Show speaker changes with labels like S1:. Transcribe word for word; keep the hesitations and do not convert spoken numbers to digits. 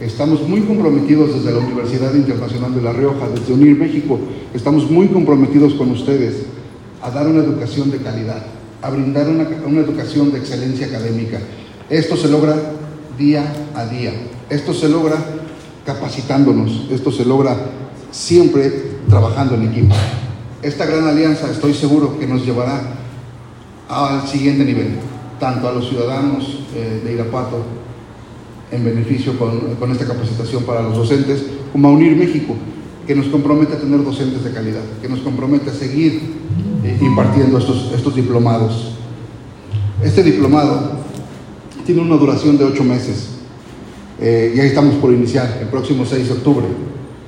S1: Estamos muy comprometidos desde la Universidad Internacional de La Rioja, desde UNIR México, estamos muy comprometidos con ustedes a dar una educación de calidad, a brindar una, una educación de excelencia académica. Esto se logra día a día, esto se logra capacitándonos, esto se logra siempre trabajando en equipo. Esta gran alianza estoy seguro que nos llevará al siguiente nivel, tanto a los ciudadanos eh, de Irapuato, en beneficio con, con esta capacitación para los docentes, como a UNIR México, que nos compromete a tener docentes de calidad, que nos compromete a seguir eh, impartiendo estos, estos diplomados. Este diplomado tiene una duración de ocho meses, eh, y ahí estamos por iniciar, el próximo seis de octubre.